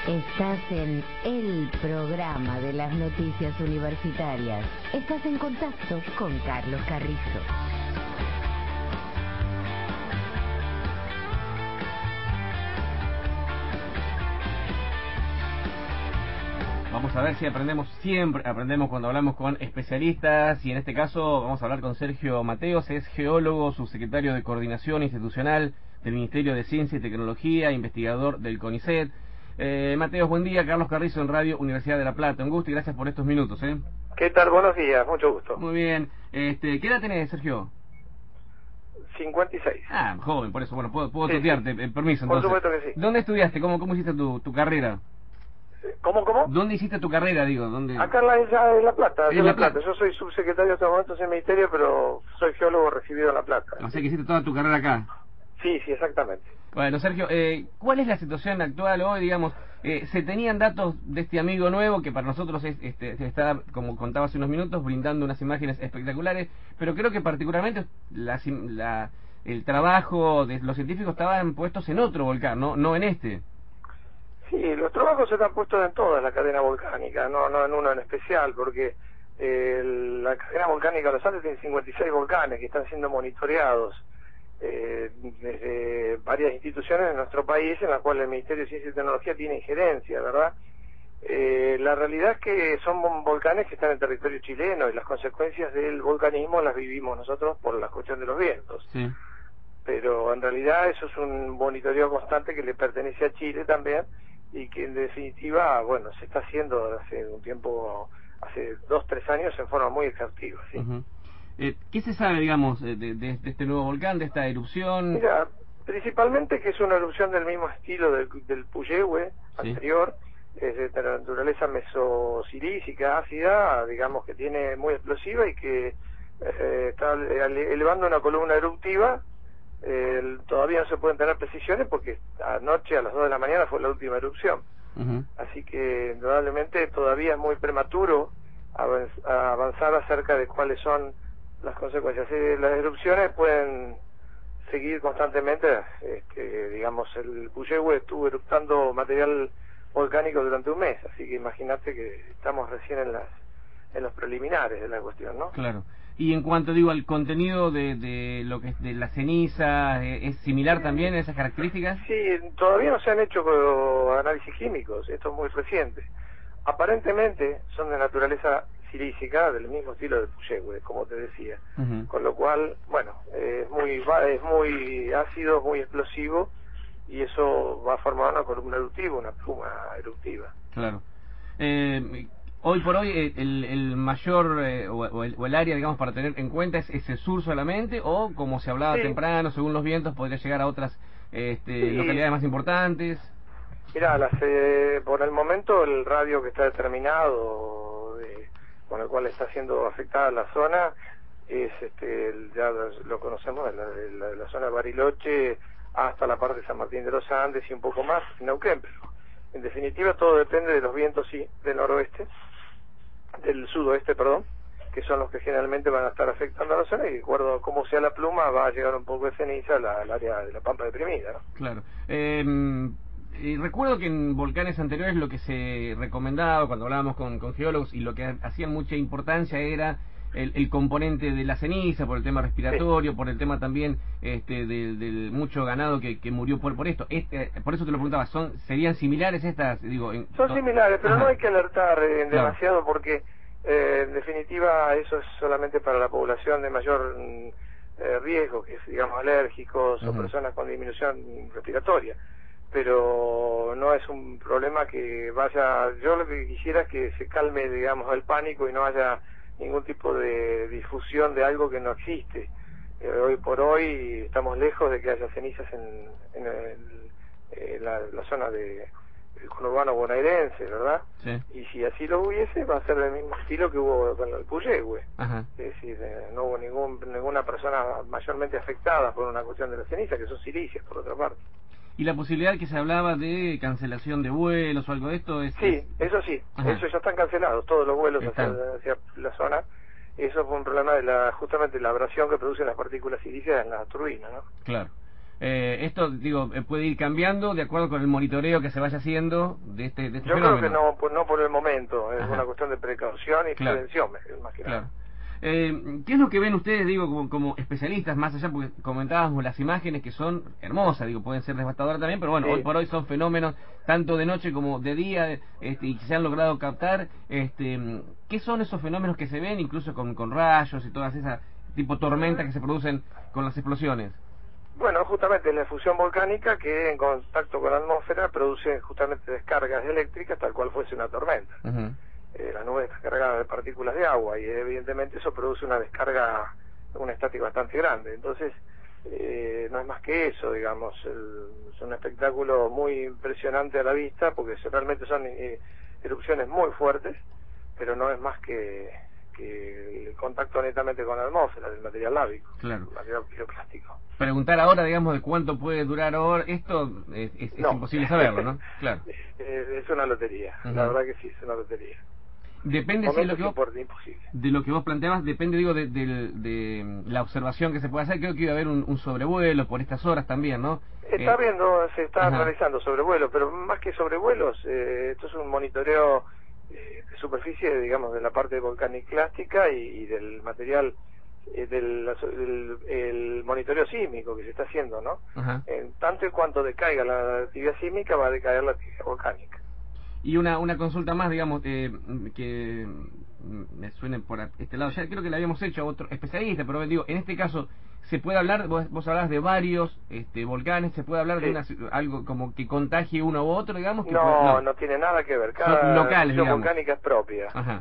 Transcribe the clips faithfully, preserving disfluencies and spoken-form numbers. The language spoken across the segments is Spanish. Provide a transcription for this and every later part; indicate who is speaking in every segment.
Speaker 1: Estás en el programa de las noticias universitarias. Estás en contacto con Carlos Carrizo.
Speaker 2: Vamos a ver si aprendemos siempre, aprendemos cuando hablamos con especialistas, y en este caso vamos a hablar con Sergio Mateos, es geólogo, subsecretario de Coordinación Institucional del Ministerio de Ciencia y Tecnología, investigador del CONICET. Eh, Mateos, buen día. Carlos Carrizo en Radio Universidad de La Plata. Un gusto y gracias por estos minutos. ¿eh?
Speaker 3: ¿Qué tal? Buenos días, mucho gusto.
Speaker 2: Muy bien. Este, ¿Qué edad tenés, Sergio?
Speaker 3: cincuenta y seis.
Speaker 2: Ah, joven, por eso, bueno, puedo, puedo
Speaker 3: sí,
Speaker 2: tutearte,
Speaker 3: sí.
Speaker 2: Eh, permiso.
Speaker 3: Por
Speaker 2: Entonces.
Speaker 3: supuesto que sí.
Speaker 2: ¿Dónde estudiaste? ¿Cómo, cómo hiciste tu, tu carrera?
Speaker 3: ¿Cómo, cómo?
Speaker 2: ¿Dónde hiciste tu carrera, digo? ¿Dónde?
Speaker 3: Acá en La, en La Plata,
Speaker 2: en
Speaker 3: en
Speaker 2: La
Speaker 3: La Plata.
Speaker 2: Plata.
Speaker 3: Yo soy subsecretario de estos momentos en el Ministerio, pero soy geólogo recibido en La Plata.
Speaker 2: O sea que hiciste toda tu carrera acá.
Speaker 3: Sí, sí, exactamente.
Speaker 2: Bueno, Sergio, eh, ¿cuál es la situación actual hoy, digamos? Eh, se tenían datos de este amigo nuevo que para nosotros es, este, está, como contaba hace unos minutos, brindando unas imágenes espectaculares, pero creo que particularmente la, la, el trabajo de los científicos estaban puestos en otro volcán, no, no en este.
Speaker 3: Sí, los trabajos están puestos en toda la cadena volcánica, no, no en uno en especial, porque eh, la cadena volcánica de los Andes tiene cincuenta y seis volcanes que están siendo monitoreados eh, desde varias instituciones de nuestro país, en las cuales el Ministerio de Ciencia y Tecnología tiene injerencia, ¿verdad? Eh, la realidad es que son volcanes que están en territorio chileno y las consecuencias del volcanismo las vivimos nosotros por la cuestión de los vientos.
Speaker 2: Sí.
Speaker 3: Pero en realidad eso es un monitoreo constante que le pertenece a Chile también, y que en definitiva, bueno, se está haciendo hace un tiempo, hace dos, tres años en forma muy exhaustiva, ¿sí?
Speaker 2: Uh-huh. eh, ¿Qué se sabe, digamos, de, de, de este nuevo volcán, de esta erupción?
Speaker 3: Mira, principalmente que es una erupción del mismo estilo del, del Puyehue
Speaker 2: sí.
Speaker 3: anterior, es de naturaleza mesosilícica, ácida, digamos que tiene muy explosiva y que eh, está elevando una columna eruptiva. Eh, todavía no se pueden tener precisiones porque anoche a las dos de la mañana fue la última erupción.
Speaker 2: Uh-huh.
Speaker 3: Así que indudablemente todavía es muy prematuro avanzar acerca de cuáles son las consecuencias. Eh, las erupciones pueden seguir constantemente, este, digamos, el Puyehue estuvo eruptando material volcánico durante un mes, así que imagínate que estamos recién en las en los preliminares de la cuestión, ¿no?
Speaker 2: Claro. Y en cuanto, digo, al contenido de, de lo que es de la ceniza, ¿es similar también a esas características?
Speaker 3: Sí, todavía no se han hecho análisis químicos, esto es muy reciente. Aparentemente son de naturaleza silícica, del mismo estilo del Puyehue, como te decía. Uh-huh. Con lo cual, bueno, es muy es muy ácido, muy explosivo, y eso va a formar una columna eruptiva, una pluma eruptiva.
Speaker 2: Claro. Eh... Hoy por hoy el, el mayor eh, o, o, el, o el área, digamos, para tener en cuenta es, es el sur solamente, o como se hablaba sí. temprano, según los vientos, podría llegar a otras este, sí. localidades más importantes.
Speaker 3: Mirá, las, eh, por el momento el radio que está determinado, de, con el cual está siendo afectada la zona, es este, el, ya lo conocemos, de la, de la, de la zona de Bariloche hasta la parte de San Martín de los Andes y un poco más, Neuquén, pero en definitiva todo depende de los vientos sí, del noroeste, del sudoeste, perdón, que son los que generalmente van a estar afectando a la zona, y de acuerdo a cómo sea la pluma va a llegar un poco de ceniza al área de la pampa deprimida, ¿no?
Speaker 2: Claro. Eh, y recuerdo que en volcanes anteriores lo que se recomendaba cuando hablábamos con, con geólogos y lo que hacían mucha importancia era el, el componente de la ceniza, por el tema respiratorio, sí. por el tema también este, del, del mucho ganado que, que murió por, por esto. Este, por eso te lo preguntaba, ¿son serían similares estas? Digo, en,
Speaker 3: son similares, pero Ajá. no hay que alertar eh, en
Speaker 2: claro.
Speaker 3: demasiado porque eh, en definitiva eso es solamente para la población de mayor eh, riesgo, que es, digamos, alérgicos uh-huh. o personas con disminución respiratoria. Pero no es un problema que vaya, yo lo que quisiera es que se calme, digamos, el pánico y no haya ningún tipo de difusión de algo que no existe. Eh, hoy por hoy estamos lejos de que haya cenizas en, en, el, en la, la zona de el conurbano bonaerense, ¿verdad?
Speaker 2: Sí.
Speaker 3: Y si así lo hubiese, va a ser del mismo estilo que hubo con el Puyehue.
Speaker 2: Ajá.
Speaker 3: Es decir, eh, no hubo ningún, ninguna persona mayormente afectada por una cuestión de la ceniza, que son silíceas, por otra parte.
Speaker 2: ¿Y la posibilidad que se hablaba de cancelación de vuelos o algo de esto? Es,
Speaker 3: sí,
Speaker 2: es...
Speaker 3: eso sí,
Speaker 2: Ajá.
Speaker 3: eso ya están cancelados, todos los vuelos hacia, hacia la zona. Eso fue un problema de la justamente la abrasión que producen las partículas silíceas en la turbina, ¿no?
Speaker 2: Claro. Eh, esto, digo, eh, puede ir cambiando de acuerdo con el monitoreo que se vaya haciendo de este, de este
Speaker 3: Yo
Speaker 2: fenómeno.
Speaker 3: creo que no, pues no por el momento, es
Speaker 2: Ajá.
Speaker 3: una cuestión de precaución y
Speaker 2: Claro.
Speaker 3: prevención, más que
Speaker 2: Claro.
Speaker 3: nada.
Speaker 2: Eh, ¿Qué es lo que ven ustedes, digo, como, como especialistas, más allá, porque comentábamos las imágenes que son hermosas, digo, pueden ser devastadoras también, pero bueno,
Speaker 3: Sí.
Speaker 2: hoy por hoy son fenómenos tanto de noche como de día, este, y que se han logrado captar. Este, ¿qué son esos fenómenos que se ven, incluso con, con rayos y todas esas tipo tormentas que se producen con las explosiones?
Speaker 3: Bueno, justamente la efusión volcánica que en contacto con la atmósfera produce justamente descargas eléctricas tal cual fuese una tormenta.
Speaker 2: Uh-huh.
Speaker 3: Eh, la nube está cargada de partículas de agua y evidentemente eso produce una descarga, un estático bastante grande. Entonces, eh, no es más que eso, digamos, el, es un espectáculo muy impresionante a la vista porque realmente son eh, erupciones muy fuertes, pero no es más que, que el contacto netamente con la atmósfera del material lábico,
Speaker 2: Claro.
Speaker 3: el material piroplástico.
Speaker 2: Preguntar ahora, digamos, de cuánto puede durar ahora, esto es, es, es
Speaker 3: No.
Speaker 2: imposible saberlo, ¿no? Claro.
Speaker 3: Eh, es una lotería,
Speaker 2: Uh-huh.
Speaker 3: la verdad que sí, es una lotería.
Speaker 2: Depende si lo que vos,
Speaker 3: importa, imposible.
Speaker 2: de lo que vos planteabas, depende, digo, de, de, de la observación que se puede hacer. Creo que iba a haber un, un sobrevuelo por estas horas también, ¿no?
Speaker 3: Está
Speaker 2: Eh,
Speaker 3: viendo, se está
Speaker 2: ajá.
Speaker 3: realizando sobrevuelos, pero más que sobrevuelos, eh, esto es un monitoreo eh, de superficie, digamos, de la parte volcaniclástica y, y del material, eh, del, del el monitoreo sísmico que se está haciendo, ¿no?
Speaker 2: Ajá.
Speaker 3: En tanto y cuanto decaiga la actividad sísmica, va a decaer la actividad volcánica.
Speaker 2: Y una, una consulta más, digamos, eh, que me suene por este lado. Ya creo que la habíamos hecho a otro especialista, pero digo, en este caso, ¿se puede hablar, vos, vos hablás de varios este, volcanes, se puede hablar
Speaker 3: Sí.
Speaker 2: de una, algo como que contagie uno u otro, digamos? Que
Speaker 3: No,
Speaker 2: puede-
Speaker 3: no, no tiene nada que ver, cada
Speaker 2: Son locales,
Speaker 3: erupción
Speaker 2: digamos.
Speaker 3: volcánica es propia.
Speaker 2: Ajá.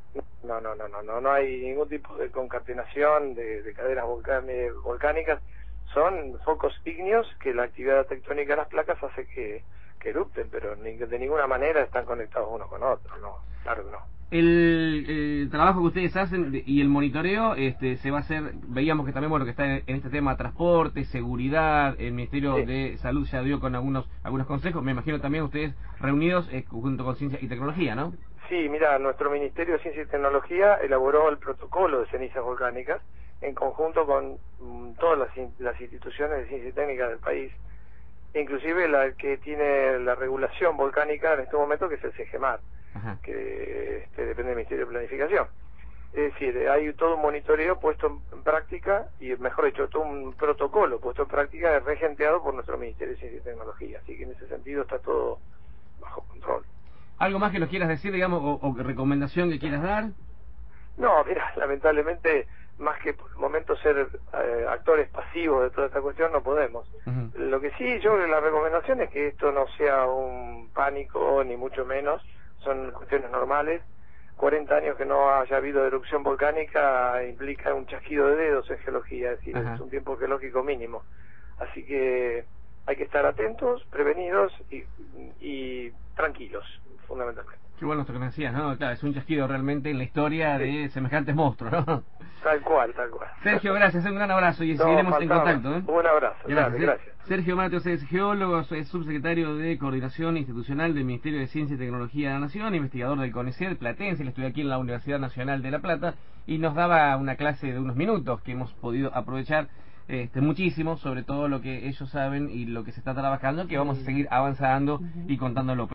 Speaker 3: No, no, no, no, no, no hay ningún tipo de concatenación de, de cadenas volcán- volcánicas. Son focos ígneos que la actividad tectónica de las placas hace que, que erupten, pero ni, de ninguna manera están conectados uno con otro, no, claro que no.
Speaker 2: El, el trabajo que ustedes hacen de- y el monitoreo este, se va a hacer, veíamos que también, bueno, que está en, en este tema transporte, seguridad, el Ministerio
Speaker 3: Sí.
Speaker 2: de Salud ya dio con algunos algunos consejos, me imagino también ustedes reunidos eh, junto con Ciencia y Tecnología, ¿no?
Speaker 3: Sí, mira, nuestro Ministerio de Ciencia y Tecnología elaboró el protocolo de cenizas volcánicas en conjunto con mm, todas las, in- las instituciones de ciencia y técnica del país, inclusive la que tiene la regulación volcánica en este momento, que es el CEGEMAT,
Speaker 2: Ajá.
Speaker 3: que este, depende del Ministerio de Planificación. Es decir, hay todo un monitoreo puesto en práctica, y mejor dicho, todo un protocolo puesto en práctica regenteado por nuestro Ministerio de Ciencia y Tecnología. Así que en ese sentido está todo bajo control.
Speaker 2: ¿Algo más que nos quieras decir, digamos, o, o recomendación que quieras dar?
Speaker 3: No, mira, lamentablemente, más que por el momento ser eh, actores pasivos de toda esta cuestión, no podemos.
Speaker 2: Uh-huh.
Speaker 3: Lo que sí, yo la recomendación es que esto no sea un pánico, ni mucho menos, son cuestiones normales. cuarenta años que no haya habido erupción volcánica implica un chasquido de dedos en geología, es decir,
Speaker 2: Ajá.
Speaker 3: es un tiempo geológico mínimo. Así que hay que estar atentos, prevenidos y, y tranquilos, fundamentalmente.
Speaker 2: Qué bueno esto que me decías, ¿no? Claro, es un chasquido realmente en la historia
Speaker 3: Sí.
Speaker 2: de semejantes monstruos, ¿no?
Speaker 3: Tal cual, tal cual.
Speaker 2: Sergio, gracias, un gran abrazo y
Speaker 3: No,
Speaker 2: seguiremos
Speaker 3: faltaba.
Speaker 2: en contacto, ¿eh?
Speaker 3: Un abrazo,
Speaker 2: Gracias,
Speaker 3: dale,
Speaker 2: ¿eh?
Speaker 3: gracias.
Speaker 2: Sergio Mateos es geólogo, es subsecretario de Coordinación Institucional del Ministerio de Ciencia y Tecnología de la Nación, investigador del CONICET platense, él estudia aquí en la Universidad Nacional de La Plata y nos daba una clase de unos minutos que hemos podido aprovechar este, muchísimo sobre todo lo que ellos saben y lo que se está trabajando, que vamos a seguir avanzando y contándolo.